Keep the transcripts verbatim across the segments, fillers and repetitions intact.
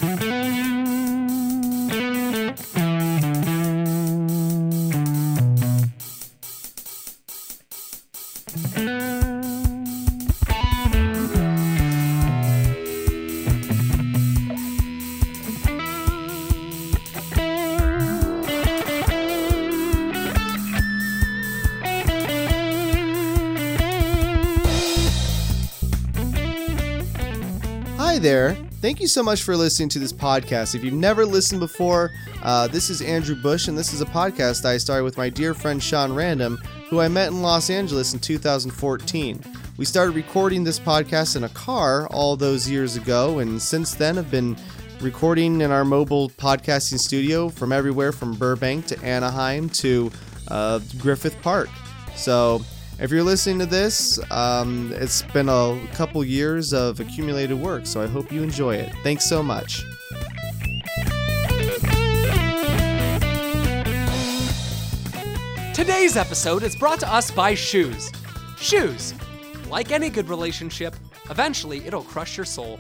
Hi there. Thank you so much for listening to this podcast. If you've never listened before, uh, this is Andrew Bush, and this is a podcast I started with my dear friend Sean Random, who I met in Los Angeles in two thousand fourteen. We started recording this podcast in a car all those years ago, and since then have been recording in our mobile podcasting studio from everywhere from Burbank to Anaheim to uh, Griffith Park. So if you're listening to this, um, it's been a couple years of accumulated work, so I hope you enjoy it. Thanks so much. Today's episode is brought to us by Shoes. Shoes. Like any good relationship, eventually it'll crush your soul.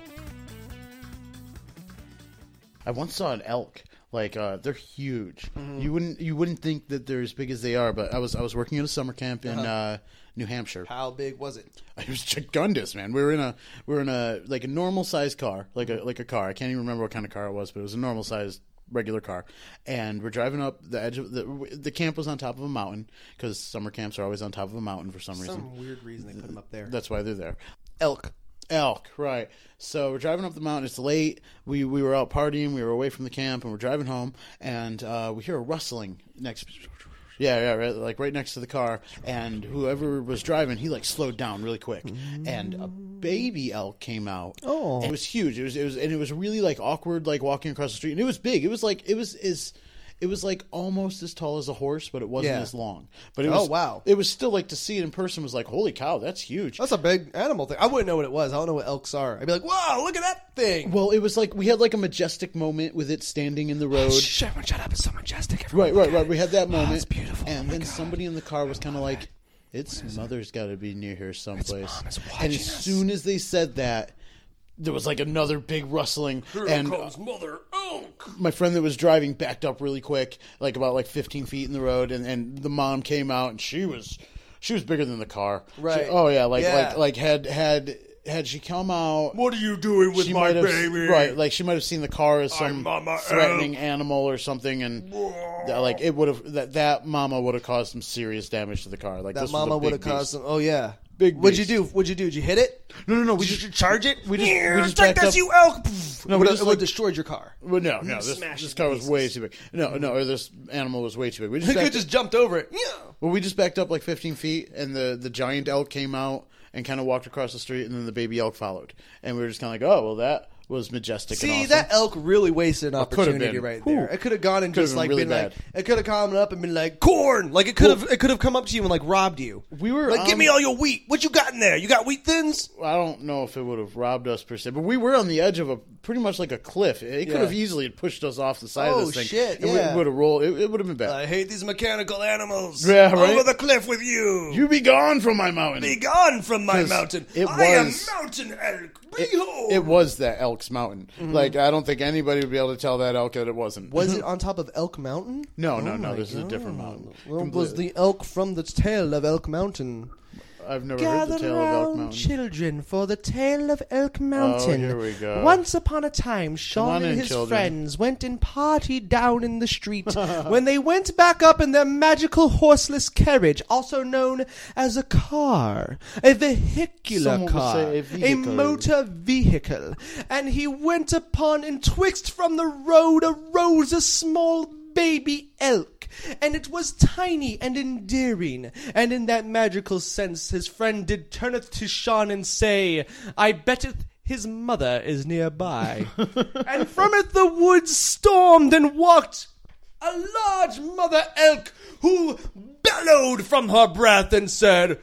I once saw an elk. Like uh, they're huge. Mm-hmm. You wouldn't you wouldn't think that they're as big as they are. But I was I was working at a summer camp in Uh-huh. uh, New Hampshire. How big was it? It was gigundous, man. We were in a we were in a like a normal sized car, like a like a car. I can't even remember what kind of car it was, but it was a normal sized regular car. And we're driving up the edge of the the camp was on top of a mountain because summer camps are always on top of a mountain for some reason. Some weird reason they put them up there. That's why they're there. Elk. Elk, right. So we're driving up the mountain. It's late. We we were out partying. We were away from the camp, and we're driving home. And uh, we hear a rustling next. Yeah, yeah, right, like right next to the car. And whoever was driving, he like slowed down really quick. And a baby elk came out. Oh, and it was huge. It was it was and it was really like awkward, like walking across the street. And it was big. It was like it was is. It was like almost as tall as a horse, but it wasn't Yeah. as long. But it was, Oh, wow. It was still like to see it in person was like, holy cow, that's huge. that's a big animal thing. I wouldn't know what it was. I don't know what elks are. I'd be like, wow, look at that thing. Well, it was like we had like a majestic moment with it standing in the road. Shh, everyone shut up. It's so majestic. Everyone Right, look right, at right. it. We had that moment. Oh, it's beautiful. And Oh, my then God. somebody in the car was kind of like, its mother's got to be near here someplace. mom is And watching as us. soon as they said that, there was like another big rustling. and Mother Elk. my friend that was driving backed up really quick, like about like fifteen feet in the road, and, and the mom came out, and she was she was bigger than the car. Right. She- oh yeah, like Yeah. like like had had had she come out. What are you doing with she my might have, baby? Right, like she might have seen the car as some Mama threatening animal or something, and that, like it would have that that mama would have caused some serious damage to the car. Like that this was a mama big would have beast. caused some. Oh yeah, Big What'd you beast. do? What'd you do? Did you hit it? No, no, no. We Did just you charge it? we just we just Take backed this, up. you elk. No, It we would just have like, destroyed your car. well, no, no. This, smash this it car to was way pieces. too big. No, no. Or this animal was way too big. We just You could backed, have just jumped over it. Yeah. well, we just backed up like fifteen feet, and the the giant elk came out and kind of walked across the street, and then the baby elk followed, and we were just kind of like, oh, well, that was majestic. See, and awesome. that elk really wasted an It could have opportunity been. right there. Whew. It could have gone and Could have just been like really been bad. like, it could have come up and been like corn. Like it could have, it could have come up to you and like robbed you. We were like, give on- me all your wheat. What you got in there? You got wheat thins? I don't know if it would have robbed us per se, but we were on the edge of a pretty much like a cliff. It could Yeah. have easily pushed us off the side Oh, of this thing. shit, and yeah. we would have rolled. It, it would have been bad. I hate these mechanical animals. Yeah, right? Over the cliff with you. you be gone from my mountain. Be gone from my 'Cause mountain. it I was- am mountain elk. It, Behold. it was that Elk's Mountain. Like I don't think anybody would be able to tell that elk that it wasn't. Was it on top of Elk Mountain? No, no, Oh no. my This is a God. different mountain. Well, was Completely. the elk from the tale of Elk Mountain? I've never heard the Gather tale of Elk round, Mountain. children, for the tale of Elk Mountain. here we go. Once upon a time, Sean on and in, his children. friends went and partied down in the street. When they went back up in their magical horseless carriage, also known as a car, a vehicular Some would car, say a vehicle. motor vehicle, and he went upon, and twixt from the road arose a small baby elk. And it was tiny and endearing, and in that magical sense his friend did turneth to Sean and say, I betteth his mother is nearby. And from it the woods stormed and walked a large mother elk, who bellowed from her breath and said,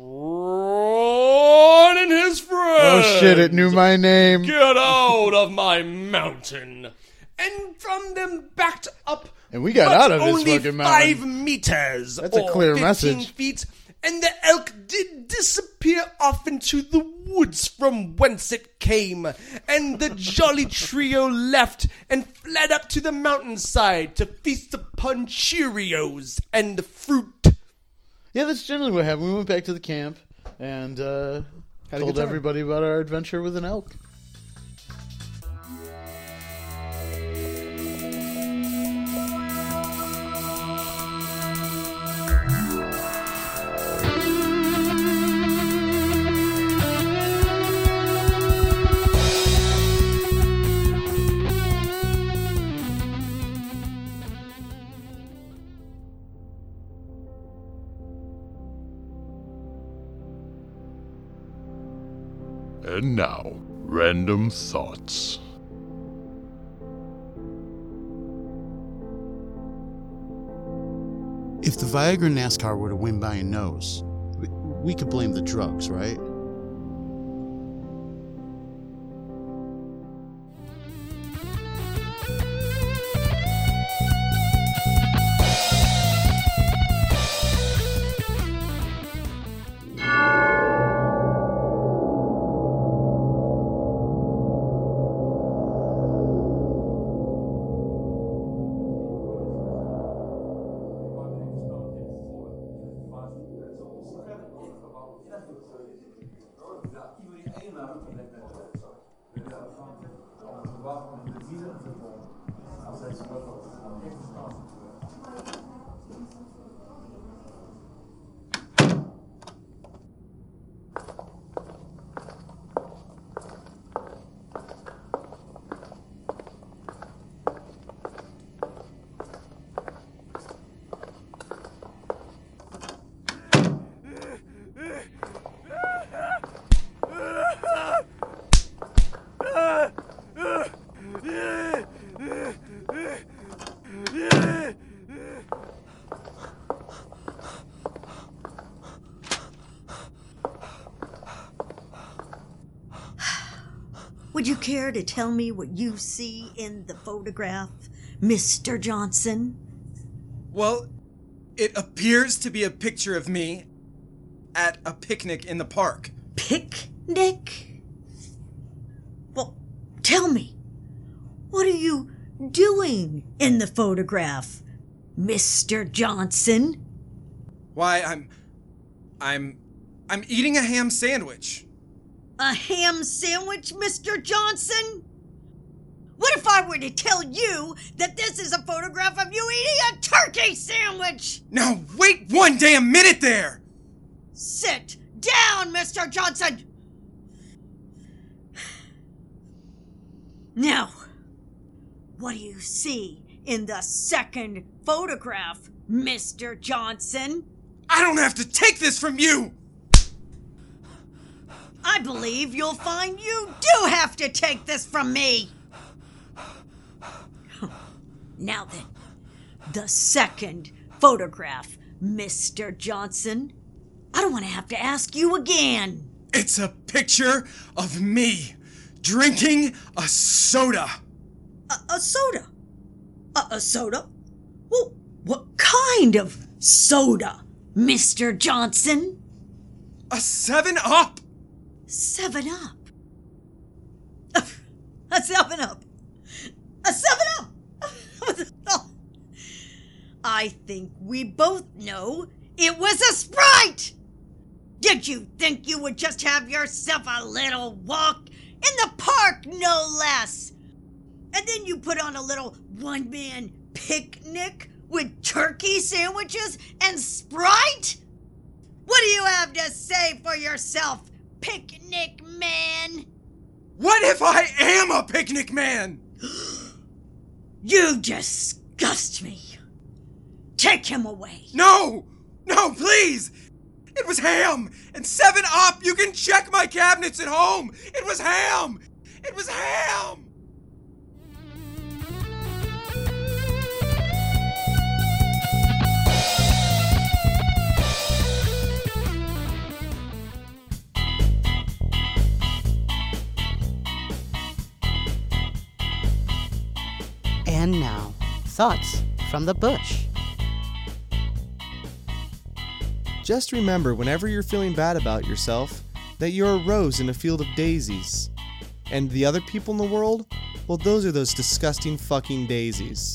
Sean and his friend, Oh shit! It knew my name. get out of my mountain. And from them backed up, And we got but out of this only fucking five mountain. meters. That's a or clear fifteen message. feet, and the elk did disappear off into the woods from whence it came, and the jolly trio left and fled up to the mountainside to feast upon Cheerios and fruit. Yeah, that's generally what happened. We went back to the camp and uh, Had a told good time. everybody about our adventure with an elk. And now, random thoughts. If the Viagra NASCAR were to win by a nose, we, we could blame the drugs, right? Would you care to tell me what you see in the photograph, Mister Johnson? Well, it appears to be a picture of me at a picnic in the park. Picnic? Well, tell me, what are you doing in the photograph, Mister Johnson? Why, I'm... I'm... I'm eating a ham sandwich. A ham sandwich, Mister Johnson? What if I were to tell you that this is a photograph of you eating a turkey sandwich? Now, wait one damn minute there! Sit down, Mister Johnson! Now, what do you see in the second photograph, Mister Johnson? I don't have to take this from you! I believe you'll find you do have to take this from me. Now then, the second photograph, Mister Johnson. I don't want to have to ask you again. It's a picture of me drinking a soda. A, a soda? A, a soda? Well, what kind of soda, Mister Johnson? A seven up! Seven Up. A Seven Up. A Seven Up. I think we both know it was a Sprite. Did you think you would just have yourself a little walk in the park, no less? And then you put on a little one-man picnic with turkey sandwiches and Sprite? What do you have to say for yourself, Picnic Man? What if I am a picnic man? You disgust me. Take him away. No! No, please! It was ham! And seven up! You can check my cabinets at home! It was ham! It was ham! And now, thoughts from the bush. Just remember, whenever you're feeling bad about yourself, that you're a rose in a field of daisies. And the other people in the world, well, those are those disgusting fucking daisies.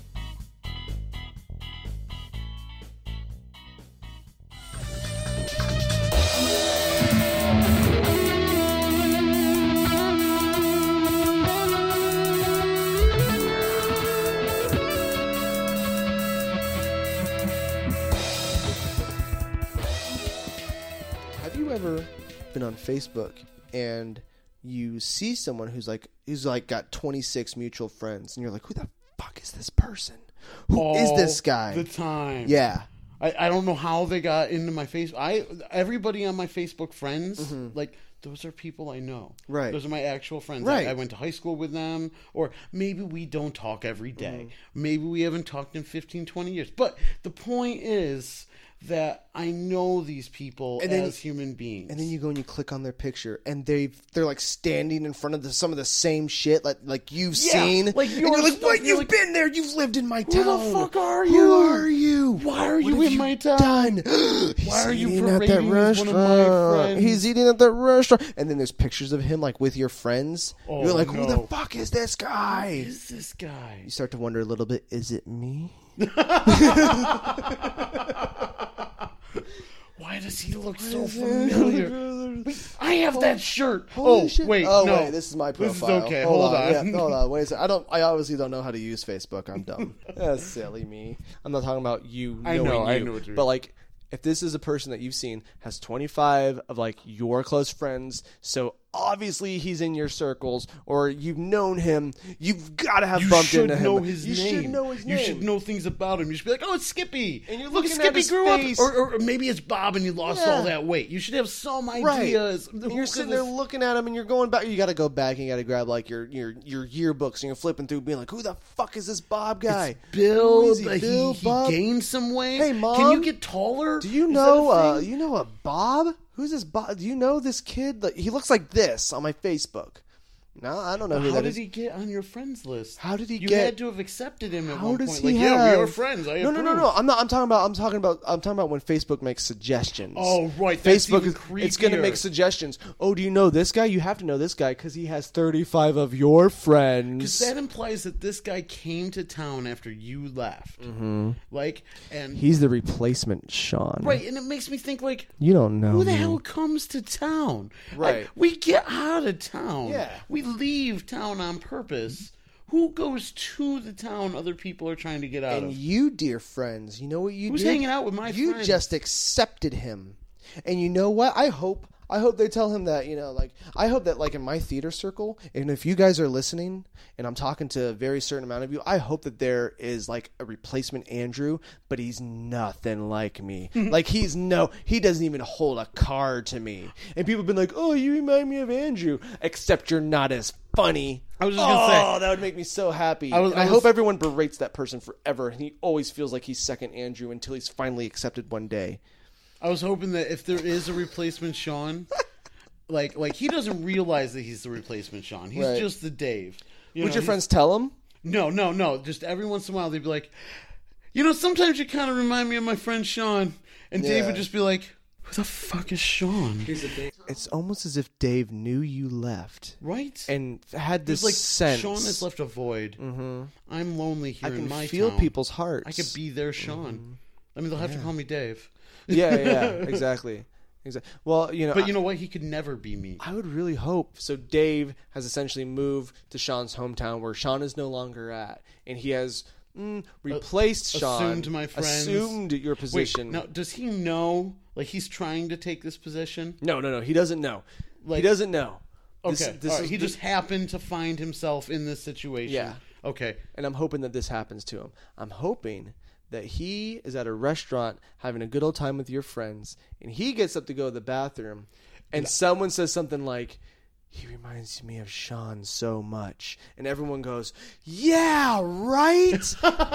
Have you ever been on Facebook and you see someone who's like who's like got twenty-six mutual friends and you're like, who the fuck is this person? Who is All this guy? The time. Yeah. I, I don't know how they got into my face. I everybody on my Facebook friends, like those are people I know. Right. Those are my actual friends. Right. I, I went to high school with them, or maybe we don't talk every day. Maybe we haven't talked in fifteen, twenty years. But the point is that I know these people And then- as human beings. And then you go and you click on their picture, and they they're like standing in front of the, some of the same shit like like you've Yeah, seen. like and your you're like, stuff, what? you're You've like, been there. You've lived in my Who town. the fuck are Who you? are you? Why are What you have in my town? Done? Why are you eating at that parading as one of my restaurant? friends? He's eating at that restaurant, and then there's pictures of him like with your friends. Oh, you're like, who the no. fuck is this guy? Who is this guy? You start to wonder a little bit. Is it me? Why does he look so familiar? Wait, I have that shirt. Holy oh, shit. wait, Oh, no. wait, this is my This is profile. okay, Hold, hold on. on. Yeah, hold on. Wait a second. I don't. I obviously don't know how to use Facebook. I'm dumb. That's silly me. I'm not talking about you I knowing know, I you, know what you but mean. like, if this is a person that you've seen has twenty-five of like your close friends, so obviously he's in your circles, or you've known him, you've got to have You bumped should into know him. his you name. should know his You name. should know things about him. You should be like, oh, it's Skippy. And you're Look, looking at Skippy his grew face. up. Or, or maybe it's Bob and you lost Yeah. all that weight. You should have some Right. ideas. And you're sitting there looking at him, and you're going back. You got to go back and you got to grab like your your your yearbooks, and you're flipping through, being like, "Who the fuck is this Bob guy?" Bill, Who is he? but he, Bill, he Bob? gained some weight. Hey, Mom? Can you get taller? Do you Is know? that a Uh, thing? you know a Bob? Who's this Bob? Do you know this kid? Like, he looks like this on my Facebook. No, I don't know who How that did is. he get on your friends list? How did he you get- had to have accepted him at How one does point. he like, have? yeah, we are friends. I no, no, no, approve. no. I'm not. I'm talking about. I'm talking about. I'm talking about when Facebook makes suggestions. Oh, right, that's Facebook even is. It's going to creepier. make suggestions. Oh, do you know this guy? You have to know this guy because he has thirty-five of your friends. Because that implies that this guy came to town after you left. Mm-hmm. Like, and He's the replacement, Sean. right, and it makes me think like, You don't know. who the me. hell comes to town? Right. Like, we get out of town. Yeah. We leave town on purpose. Who goes to the town other people are trying to get out And of? you, dear friends, you know what you Who's did? hanging out with my You friends? just accepted him. And you know what? I hope I hope they tell him that, you know, like I hope that like in my theater circle, and if you guys are listening and I'm talking to a very certain amount of you, I hope that there is like a replacement Andrew, but he's nothing like me. Like he's no he doesn't even hold a card to me. And people have been like, "Oh, you remind me of Andrew," except you're not as funny. I was just gonna say- Oh, that would make me so happy. I was- And I, I was- hope everyone berates that person forever, and he always feels like he's second Andrew until he's finally accepted one day. I was hoping that if there is a replacement Sean, like like he doesn't realize that he's the replacement Sean. He's Right. just the Dave. You Would know, your he's- friends tell him? No, no, no. Just every once in a while they'd be like, you know, sometimes you kind of remind me of my friend Sean. And Dave Yeah. would just be like, who the fuck is Sean? It's almost as if Dave knew you left Right? and had this It's like sense. Sean has left a void. Mm-hmm. I'm lonely here I can in my feel town. people's hearts. I could be their Sean. I mean, they'll have to call me Dave. Yeah, yeah, exactly. Exactly. Well, you know, But you know what? He could never be me. I would really hope. So Dave has essentially moved to Sean's hometown where Sean is no longer at, and he has mm, replaced Sean. assumed my friends. Assumed your position. Wait, now, does he know? Like, he's trying to take this position? no, no, no. He doesn't know. Like- he doesn't know. Okay. This- this all right, is- he just happened to find himself in this situation. Yeah. Okay. And I'm hoping that this happens to him. I'm hoping that he is at a restaurant having a good old time with your friends, and he gets up to go to the bathroom, and someone says something like, "He reminds me of Sean so much," and everyone goes, "Yeah, right."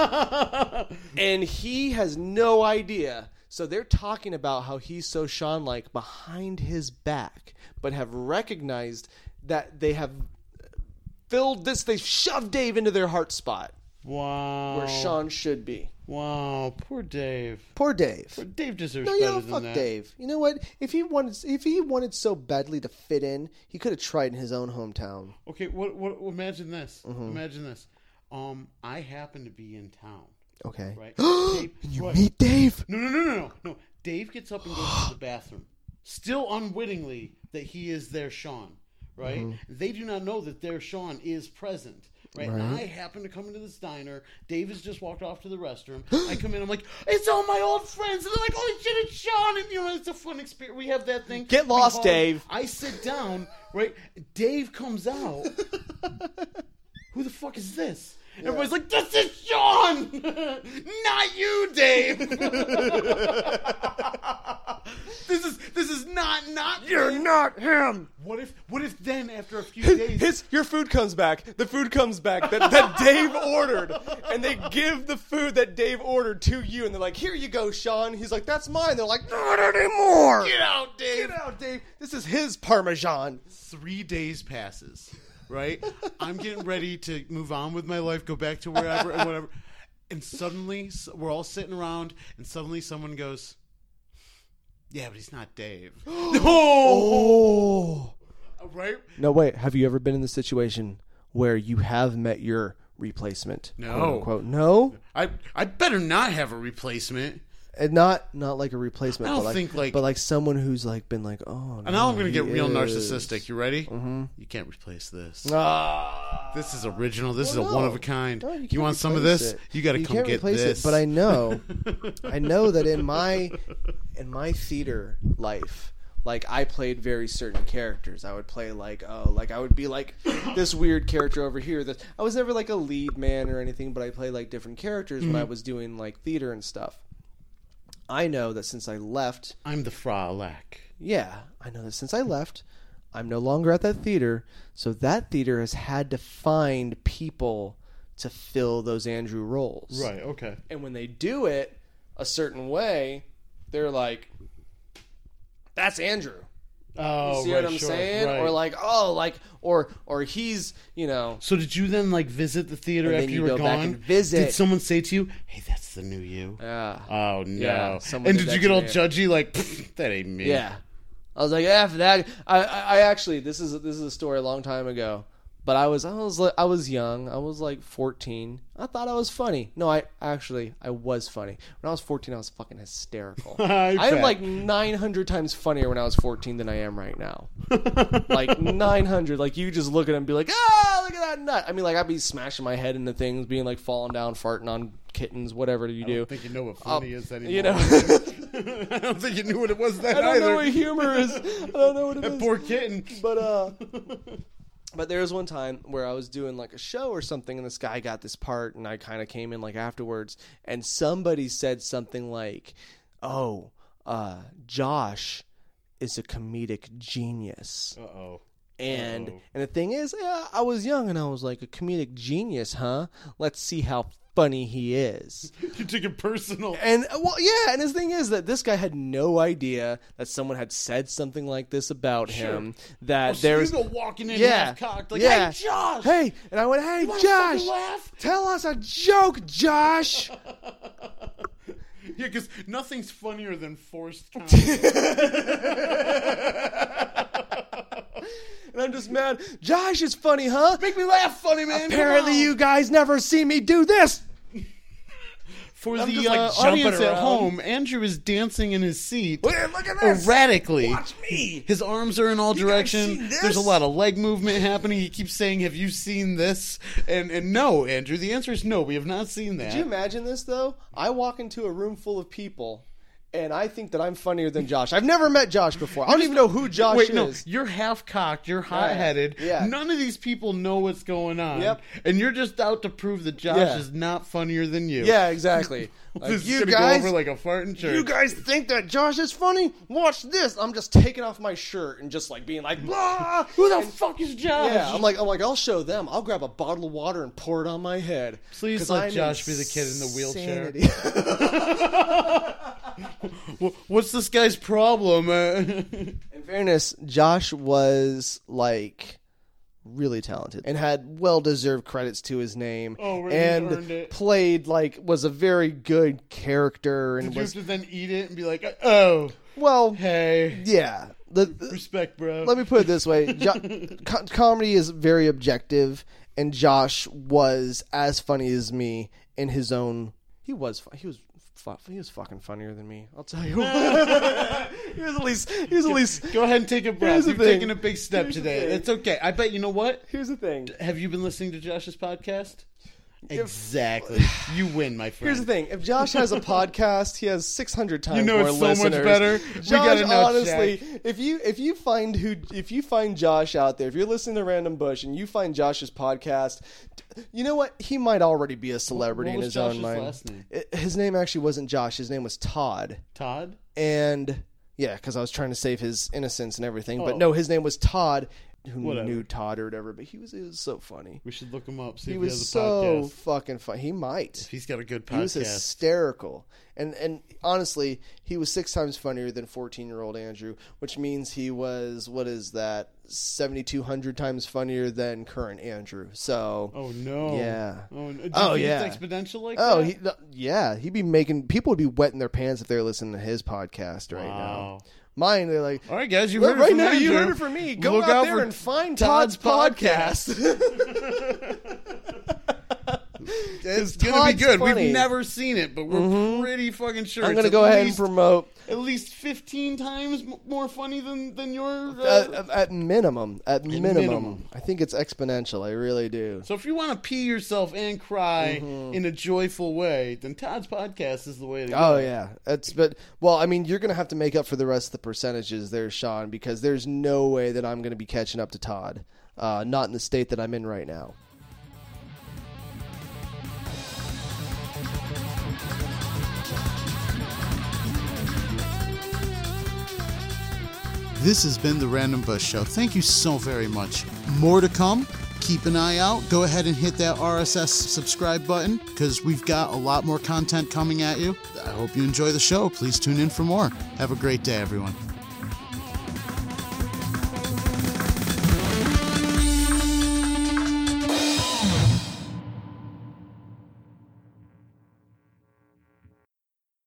And he has no idea. So they're talking about how he's so Sean-like behind his back, but have recognized that they have filled this. They've shoved Dave into their heart spot. Wow. where Sean should be. Wow, poor Dave. Poor Dave. Poor Dave deserves No, better you know, than fuck that. Dave. You know what? If he wanted, if he wanted so badly to fit in, he could have tried in his own hometown. Okay, what? What? Imagine this. Mm-hmm. Imagine this. Um, I happen to be in town. Okay. Right. Dave, You what? meet Dave. No, no, no, no, no, no. Dave gets up and goes to the bathroom, still unwittingly that he is their Sean. Right. Mm-hmm. They do not know that their Sean is present. Right? Right. And I happen to come into this diner. Dave has just walked off to the restroom. I come in. I'm like, it's all my old friends. And they're like, holy shit, it's Sean. And, you know, it's a fun experience. We have that thing. Get We lost, hug. Dave. I sit down, right? Dave comes out. Who the fuck is this? Everybody's like, this is Sean! Not you, Dave! This is this is not not You're Dave. not him. What if what if then after a few days His, your food comes back. The food comes back that, that Dave ordered. And they give the food that Dave ordered to you. And they're like, here you go, Sean. He's like, that's mine. They're like, not anymore. Get out, Dave! Get out, Dave. This is his Parmesan. Three days passes, right? I'm getting ready to move on with my life, go back to wherever and whatever. And suddenly, s- we're all sitting around, and suddenly someone goes, yeah, but he's not Dave. Oh. Right? No, wait. Have you ever been in the situation where you have met your replacement? No. Quote, unquote. No? I I better not have a replacement. And not not like a replacement. I don't but like, think, like- but like someone who's like been like, oh. And now I'm going to he get real is. narcissistic. You ready? Mm-hmm. You can't replace this. Ah. This is original. This Well, is a no. one of a kind. No, you can't want some of replace this? it. You got to come can't get replace this. It, but I know, I know that in my in my theater life, like I played very certain characters. I would play like oh, like I would be like this weird character over here. That I was never like a lead man or anything, but I played like different characters when I was doing like theater and stuff. I know that since I left, I'm the Fralac. yeah, I know that since I left, I'm no longer at that theater. So that theater has had to find people to fill those Andrew roles. Right, okay. And when they do it a certain way, they're like, that's Andrew. Oh, You see right, what I'm sure, saying? right. Or like, oh, like, or or he's, you know, So did you then like visit the theater And then after you you were go back gone? and visit. Did someone say to you, "Hey, that's the new you"? yeah, Oh no! Yeah, someone and did did that you get to all me. judgy like "Pfft, that ain't me? yeah. I was like, after that, I, I, I actually, this is this is a story a long time ago. But I was I was li- I was young. I was like fourteen. I thought I was funny. No, I actually I was funny. When I was fourteen, I was fucking hysterical. I I bet. am like nine hundred times funnier when I was fourteen than I am right now. Like nine hundred. Like you just look at it and be like, ah, look at that nut. I mean, like I'd be smashing my head into things, being like falling down, farting on kittens, whatever you I do. don't think you know what funny Um, is anymore. You know, I don't think you knew what it was then I don't either. know what humor is. I don't know what it That is. poor kitten. But uh but there was one time where I was doing like a show or something and this guy got this part and I kind of came in like afterwards and somebody said something like, "Oh, uh Josh is a comedic genius." Uh oh. And Uh-oh. and the thing is, yeah, I was young and I was like, "A comedic genius, huh? Let's see how funny he is." You took it personal. And well, yeah, and his thing is that this guy had no idea that someone had said something like this about him. That Oh, so there's you go walking in yeah, half cocked like, yeah. "Hey, Josh, Hey, and I went, "Hey, you wanna Josh, fucking laugh?" tell us a joke, Josh." Yeah, because nothing's funnier than forced comedy. And I'm just mad. Josh is funny, huh? Make me laugh, funny man. Come Apparently, on. you guys never see me do this. For I'm the just, like, uh, jumping audience at around. home, Andrew is dancing in his seat Look at, look at this. erratically. Watch me. His arms are in all You guys directions. seen this? There's a lot of leg movement happening. He keeps saying, "Have you seen this?" And and no, Andrew. The answer is no. We have not seen that. Could you imagine this though? I walk into a room full of people, and I think that I'm funnier than Josh. I've never met Josh before. I don't even know who Josh Wait, is. no, you're half cocked, you're hot headed. Yeah. None of these people know what's going on. Yep. And you're just out to prove that Josh Yeah. is not funnier than you. Yeah, exactly. Like, This is you gonna guys, go over like a fart in church. you guys think that Josh is funny? Watch this. I'm just taking off my shirt and just like being like, blah. Who the fuck is Josh? Yeah, I'm like, I'm like, I'll show them. I'll grab a bottle of water and pour it on my head. Please 'Cause let I'm Josh be the kid in the wheelchair. insanity. Wh- What's this guy's problem? Uh, In fairness, Josh was like really talented and had well-deserved credits to his name. Oh, really? He earned and it. played like was a very good character and Did you was have to then eat it and be like, oh, well, hey, yeah. The, the- respect, bro? let me put it this way: jo- co- comedy is very objective, and Josh was as funny as me in his own. He was. fu- He was. fu- He was fucking funnier than me. I'll tell you. he was at least. He was at least. Go ahead and take a breath. Here's the You've thing. taken a big step Here's the today. thing. It's okay. I bet you know what? Here's the thing. Have you been listening to Josh's podcast? Exactly. You win, my friend. Here's the thing: if Josh has a podcast, he has six hundred times You know more it's so much listeners. better. We Josh, gotta know, honestly, Shaq. if you if you find who if you find Josh out there, if you're listening to Random Bush and you find Josh's podcast, you know what? He might already be a celebrity What in was his Josh's own mind. last name? It- his name actually wasn't Josh. His name was Todd, Todd? and yeah, because I was trying to save his innocence and everything. But Oh. no, his name was Todd. Who Whatever. knew Todd or whatever? But he was it was so funny. We should look him up, see He if he was has a so podcast. fucking funny. He might. If he's got a good He was podcast. hysterical. And and honestly, he was six times funnier than fourteen-year-old Andrew, which means he was, what is that, seventy-two hundred times funnier than current Andrew. So, Oh, no. Yeah. Oh, no. Do you Oh, think yeah. it's exponential like oh, that? he, no, yeah, he'd be making, people would be wetting their pants if they were listening to his podcast right Wow. now. Mine, they're like, All right, guys, you "Well, heard it right from now you Andrew. heard it from me. Go Look out, out there for and find Todd's Todd's, podcast." podcast. It's 'Cause gonna Todd's be good. funny. We've never seen it, but we're pretty fucking sure. I'm it's going to at go ahead and least- promote. At least fifteen times m- more funny than than your. Uh... Uh, at minimum, at, minimum, minimum. I think it's exponential. I really do. So if you want to pee yourself and cry Mm-hmm. in a joyful way, then Todd's podcast is the way to go. Oh yeah, it's but well, I mean, you're gonna have to make up for the rest of the percentages there, Sean, because there's no way that I'm gonna be catching up to Todd. Uh, not in the state that I'm in right now. This has been the Random Bush Show. Thank you so very much. More to come. Keep an eye out. Go ahead and hit that R S S subscribe button because we've got a lot more content coming at you. I hope you enjoy the show. Please tune in for more. Have a great day, everyone.